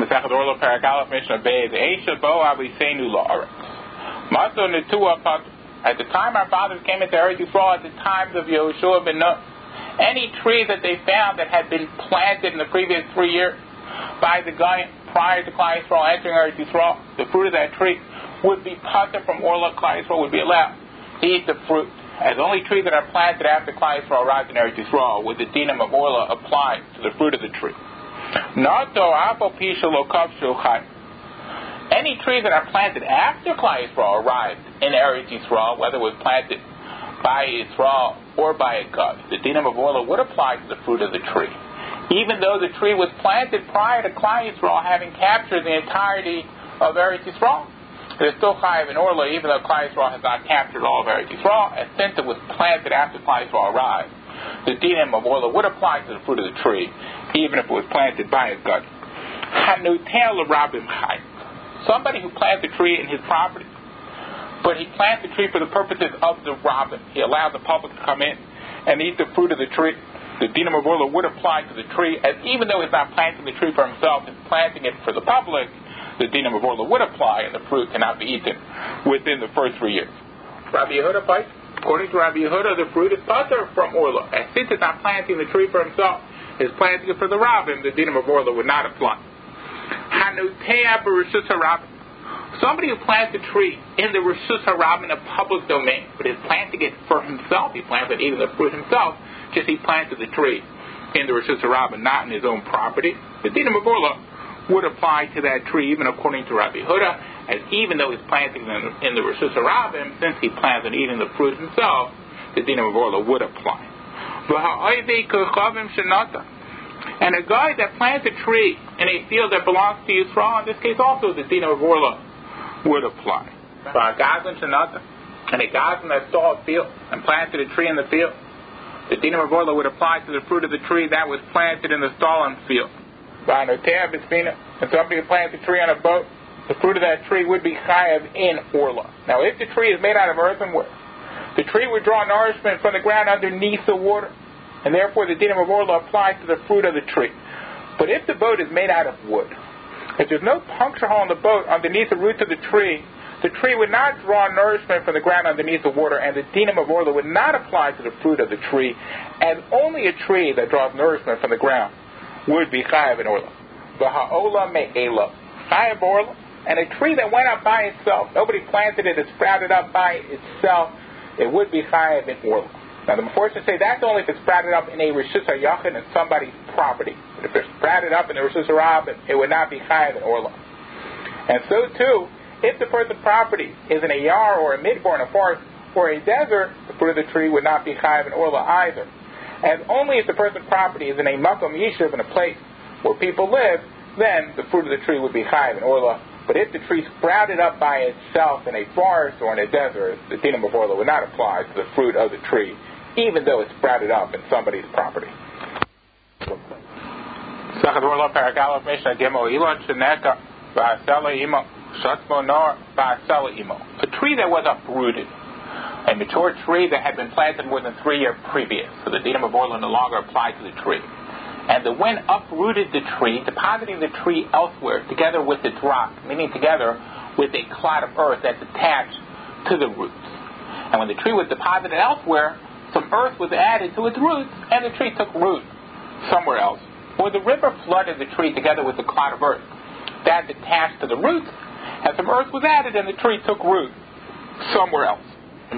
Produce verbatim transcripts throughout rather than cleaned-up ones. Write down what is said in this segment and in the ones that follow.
Masechet Orla Paragalaf Mishnah Beis Eisha Bo Aviseinu La'aretz. Maso Netua Pat. At the time our fathers came into Eretz Yisrael, at the times of Yehoshua ben Nun, any tree that they found that had been planted in the previous three years by the guy prior to Klal Yisrael entering Eretz Yisrael, the fruit of that tree would be patur from Orla. Klal Yisrael would be allowed to eat the fruit. As only trees that are planted after Klal Yisrael arrived in Eretz Yisrael would the dinam of Orla apply to the fruit of the tree. Nato apel pisha lo kavshu chai. Any trees that are planted after Klal Yisrael arrived in Eretz Yisrael, whether it was planted by Yisrael or by a Gav, the dinam of Orla would apply to the fruit of the tree, even though the tree was planted prior to Klal Yisrael having captured the entirety of Eretz Yisrael. There's still chayav in Orla, even though Klal Yisrael has not captured all of Eretz Yisrael, and since it was planted after Klal Yisrael arrived, the dinam of Orla would apply to the fruit of the tree, even if it was planted by a Gav. Hanutel rabim chai. Somebody who plants a tree in his property, but he plants the tree for the purposes of the rabbin. He allows the public to come in and eat the fruit of the tree. The dinam of Orla would apply to the tree, as even though he's not planting the tree for himself, he's planting it for the public. The dinam of Orla would apply, and the fruit cannot be eaten within the first three years. Rabbi Yehuda fights. According to Rabbi Yehuda, the fruit is patur from Orla, and since it's not planting the tree for himself, it's planting it for the rabbin. The dinam of Orla would not apply. Somebody who plants a tree in the Rishus HaRabim, in a public domain, but is planting it for himself. He plants it eating the fruit himself, just he planted the tree in the Rishus HaRabim, not in his own property. The dinam of Orla would apply to that tree, even according to Rabbi Yehuda, as even though he's planting it in the Rishus HaRabim, since he plants it eating the fruit himself, the dinam of Orla would apply. And a guy that plants a tree in a field that belongs to Yisrael, in this case also the dinam of Orla would apply. And a gazlan that saw a field and planted a tree in the field, the dinam of Orla would apply to the fruit of the tree that was planted in the stolen field. And somebody who plants a tree on a boat, the fruit of that tree would be chayav in Orla. Now if the tree is made out of earthenware, the tree would draw nourishment from the ground underneath the water, and therefore the dinam of Orla applies to the fruit of the tree. But if the boat is made out of wood, if there's no puncture hole in the boat underneath the roots of the tree, the tree would not draw nourishment from the ground underneath the water, and the dinam of Orla would not apply to the fruit of the tree, and only a tree that draws nourishment from the ground would be chayav in Orla. V'ha'ola me'ela, chayav Orla, and a tree that went up by itself, nobody planted it, it sprouted up by itself, it would be chayav in Orla. Now the Meforshim say that's only if it's sprouted up in a Rishus HaYachid in somebody's property. But if it's sprouted up in a Rishus HaRabim, it would not be chayav in Orla. And so too, if the person's property is in a yar or a midbar or in a forest or a desert, the fruit of the tree would not be chayav in Orla either. And only if the person's property is in a makom yishuv, in a place where people live, then the fruit of the tree would be chayav in Orla. But if the tree sprouted up by itself in a forest or in a desert, the dinam of Orla would not apply to the fruit of the tree, even though it sprouted up in somebody's property. A tree that was uprooted, a mature tree that had been planted more than three years previous, so the dinam of Orla no longer applied to the tree. And the wind uprooted the tree, depositing the tree elsewhere, together with its rock, meaning together with a clod of earth that's attached to the roots. And when the tree was deposited elsewhere, some earth was added to its roots, and the tree took root somewhere else. Or the river flooded the tree together with the clod of earth that's attached to the roots, and some earth was added, and the tree took root somewhere else. If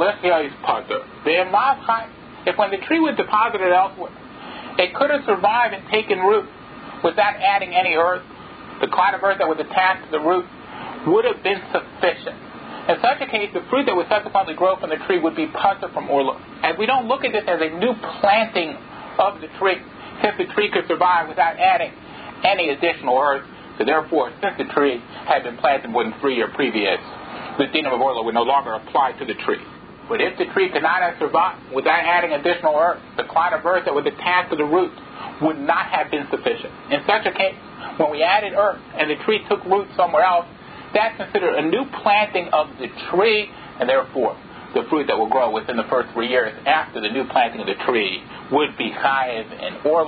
when the tree was deposited elsewhere, it could have survived and taken root without adding any earth, the clod of earth that was attached to the root would have been sufficient. In such a case, the fruit that would subsequently grow from the tree would be patur from Orla. And we don't look at this as a new planting of the tree, since the tree could survive without adding any additional earth. So therefore, since the tree had been planted more than three years previous, the dinam of Orla would no longer apply to the tree. But if the tree could not have survived without adding additional earth, the clod of earth that was attached to the root would not have been sufficient. In such a case, when we added earth and the tree took root somewhere else, that's considered a new planting of the tree, and therefore the fruit that will grow within the first three years after the new planting of the tree would be chayav in Orla,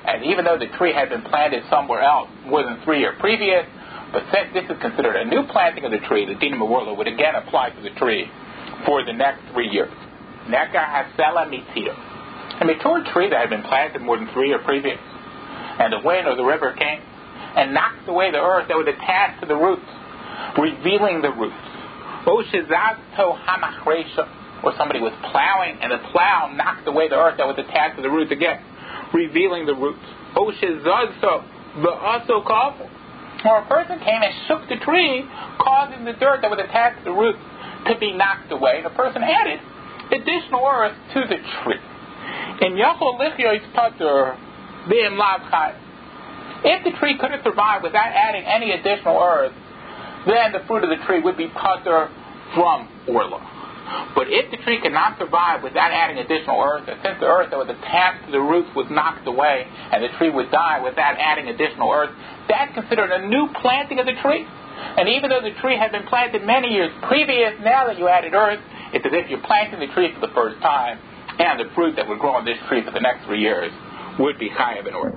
And even though the tree had been planted somewhere else more than three years previous, but since this is considered a new planting of the tree, the Din Memorla would again apply to the tree for the next three years. Neka hasela mitir. A mature tree that had been planted more than three years previous, and the wind or the river came and knocked away the earth that was attached to the roots, revealing the roots. Oshizazto hamachresha, or somebody was plowing and the plow knocked away the earth that was attached to the roots again, revealing the roots. Oshizazto va'aso kafel, or a person came and shook the tree, causing the dirt that was attached to the roots to be knocked away. The person added additional earth to the tree. In Yachol Lichyo Patur B'im Lav Chai. If the tree couldn't survive without adding any additional earth, then the fruit of the tree would be patur from orla. But if the tree could not survive without adding additional earth, and since the earth that was attached to the roots was knocked away, and the tree would die without adding additional earth, that's considered a new planting of the tree. And even though the tree had been planted many years previous, now that you added earth, it's as if you're planting the tree for the first time, and the fruit that would grow on this tree for the next three years would be chayav in order.